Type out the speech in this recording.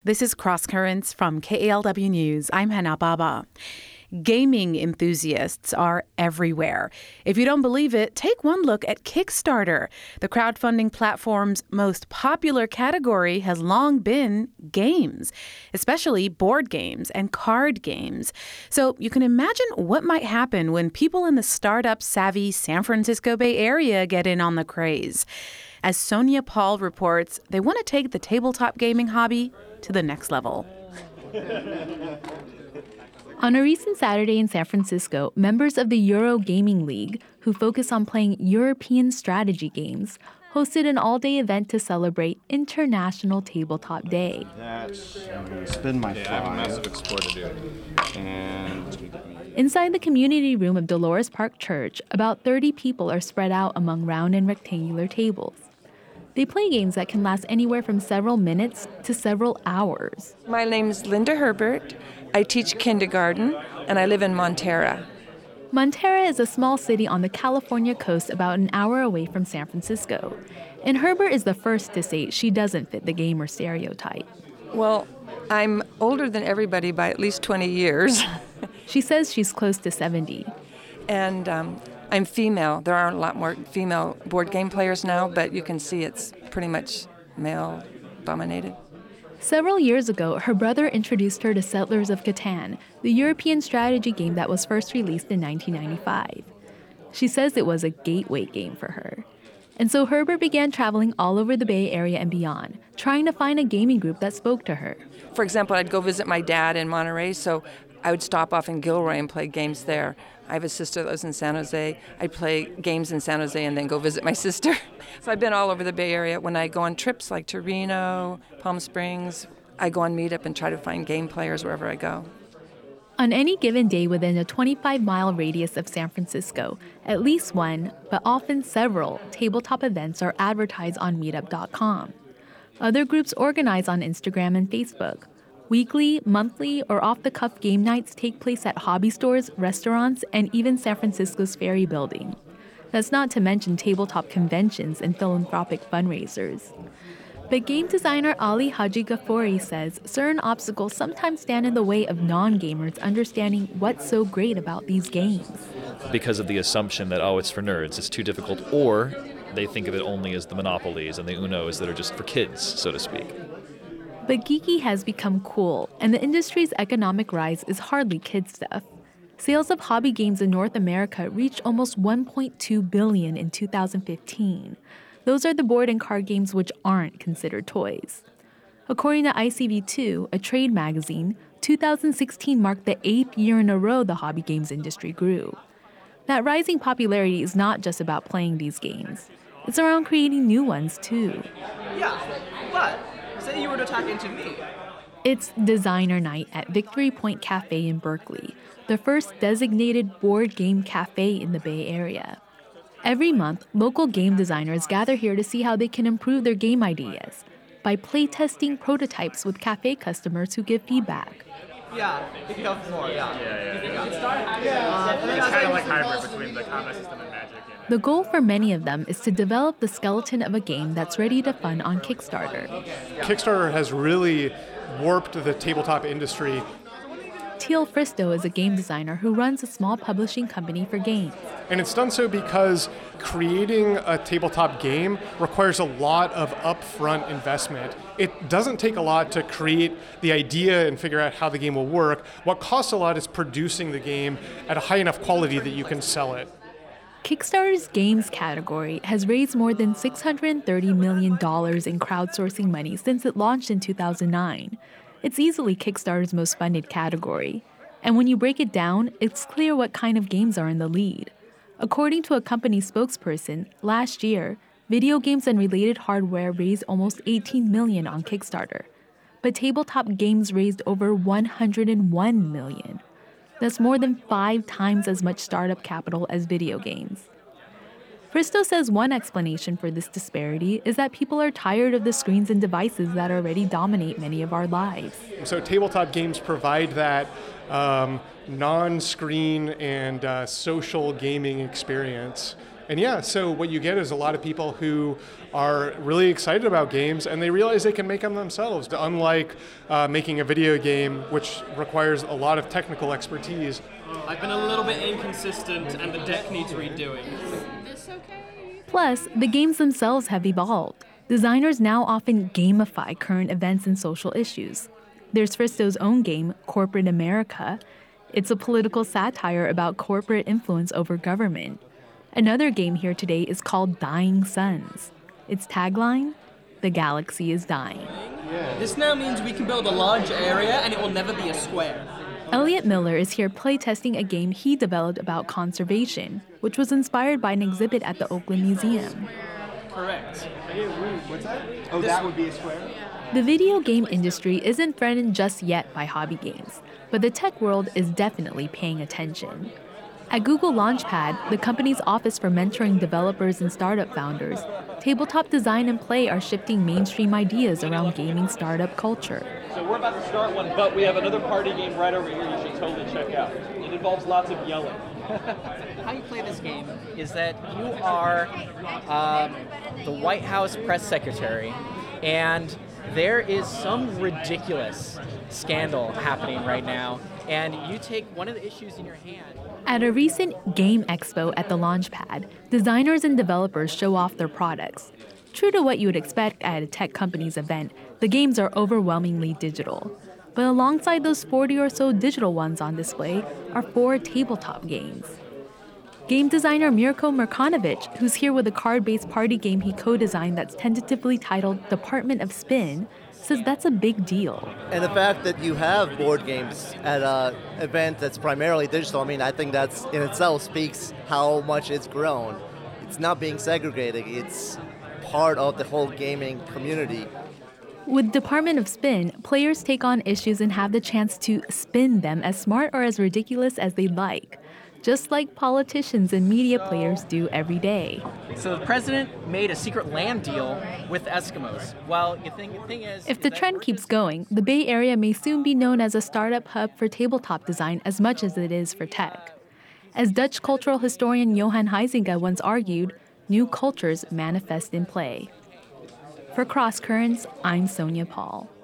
This is Cross Currents from KALW News. I'm Hannah Baba. Gaming enthusiasts are everywhere. If you don't believe it, take one look at Kickstarter. The crowdfunding platform's most popular category has long been games, especially board games and card games. So you can imagine what might happen when people in the startup-savvy San Francisco Bay Area get in on the craze. As Sonia Paul reports, they want to take the tabletop gaming hobby to the next level. On a recent Saturday in San Francisco, members of the Euro Gaming League, who focus on playing European strategy games, hosted an all-day event to celebrate International Tabletop Day. Spin my I have a massive export to do. And Inside the community room of Dolores Park Church, about 30 people are spread out among round and rectangular tables. They play games that can last anywhere from several minutes to several hours. My name's Linda Herbert. I teach kindergarten, and I live in Montera. Montera is a small city on the California coast about an hour away from San Francisco. And Herbert is the first to say she doesn't fit the gamer stereotype. Well, I'm older than everybody by at least 20 years. She says she's close to 70. And I'm female. There aren't a lot more female board game players now, but you can see it's pretty much male-dominated. Several years ago, her brother introduced her to Settlers of Catan, the European strategy game that was first released in 1995. She says it was a gateway game for her. And so Herbert began traveling all over the Bay Area and beyond, trying to find a gaming group that spoke to her. For example, I'd go visit my dad in Monterey, so I would stop off in Gilroy and play games there. I have a sister that lives in San Jose. I'd play games in San Jose and then go visit my sister. So I've been all over the Bay Area. When I go on trips like to Reno, Palm Springs, I go on Meetup and try to find game players wherever I go. On any given day within a 25-mile radius of San Francisco, at least one, but often several, tabletop events are advertised on Meetup.com. Other groups organize on Instagram and Facebook. Weekly, monthly, or off-the-cuff game nights take place at hobby stores, restaurants, and even San Francisco's Ferry Building. That's not to mention tabletop conventions and philanthropic fundraisers. But game designer Ali Haji Ghafouri says certain obstacles sometimes stand in the way of non-gamers understanding what's so great about these games. Because of the assumption that, oh, it's for nerds, it's too difficult, or they think of it only as the Monopolies and the Unos that are just for kids, so to speak. But geeky has become cool, and the industry's economic rise is hardly kid stuff. Sales of hobby games in North America reached almost $1.2 billion in 2015. Those are the board and card games which aren't considered toys. According to ICV2, a trade magazine, 2016 marked the 8th year in a row the hobby games industry grew. That rising popularity is not just about playing these games. It's around creating new ones, too. Yeah, but say you were to talk into me. It's Designer Night at Victory Point Cafe in Berkeley, the first designated board game cafe in the Bay Area. Every month, local game designers gather here to see how they can improve their game ideas by playtesting prototypes with cafe customers who give feedback. Yeah, you can help more, yeah. It's kind of like hybrid between the combat system and Magic. The goal for many of them is to develop the skeleton of a game that's ready to fund on Kickstarter. Kickstarter has really warped the tabletop industry. Teal Fristo is a game designer who runs a small publishing company for games. And it's done so because creating a tabletop game requires a lot of upfront investment. It doesn't take a lot to create the idea and figure out how the game will work. What costs a lot is producing the game at a high enough quality that you can sell it. Kickstarter's games category has raised more than $630 million in crowdsourcing money since it launched in 2009. It's easily Kickstarter's most funded category. And when you break it down, it's clear what kind of games are in the lead. According to a company spokesperson, last year, video games and related hardware raised almost $18 million on Kickstarter. But tabletop games raised over $101 million. That's more than 5 times as much startup capital as video games. Fristo says one explanation for this disparity is that people are tired of the screens and devices that already dominate many of our lives. So tabletop games provide that non-screen and social gaming experience. And yeah, so what you get is a lot of people who are really excited about games and they realize they can make them themselves, unlike making a video game, which requires a lot of technical expertise. I've been a little bit inconsistent and the deck needs redoing. Plus, the games themselves have evolved. Designers now often gamify current events and social issues. There's Fristo's own game, Corporate America. It's a political satire about corporate influence over government. Another game here today is called Dying Suns. Its tagline, "The galaxy is dying." This now means we can build a large area and it will never be a square. Elliot Miller is here playtesting a game he developed about conservation, which was inspired by an exhibit at the Oakland Museum. Correct. What's that? Oh, that would be a square? The video game industry isn't threatened just yet by hobby games, but the tech world is definitely paying attention. At Google Launchpad, the company's office for mentoring developers and startup founders, tabletop design and play are shifting mainstream ideas around gaming startup culture. So we're about to start one, but we have another party game right over here you should totally check out. It involves lots of yelling. How you play this game is that you are the White House press secretary, and there is some ridiculous scandal happening right now, and you take one of the issues in your hand. At a recent game expo at the Launchpad, designers and developers show off their products. True to what you would expect at a tech company's event, the games are overwhelmingly digital. But alongside those 40 or so digital ones on display are 4 tabletop games. Game designer Mirko Merkanovic, who's here with a card-based party game he co-designed that's tentatively titled Department of Spin, says that's a big deal. And the fact that you have board games at an event that's primarily digital, I think that's in itself speaks how much it's grown. It's not being segregated, it's part of the whole gaming community. With Department of Spin, players take on issues and have the chance to spin them as smart or as ridiculous as they'd like, just like politicians and media players do every day. So the president made a secret land deal with Eskimos. Well, the thing is... If the trend keeps going, the Bay Area may soon be known as a startup hub for tabletop design as much as it is for tech. As Dutch cultural historian Johan Huizinga once argued, new cultures manifest in play. For Cross Currents, I'm Sonia Paul.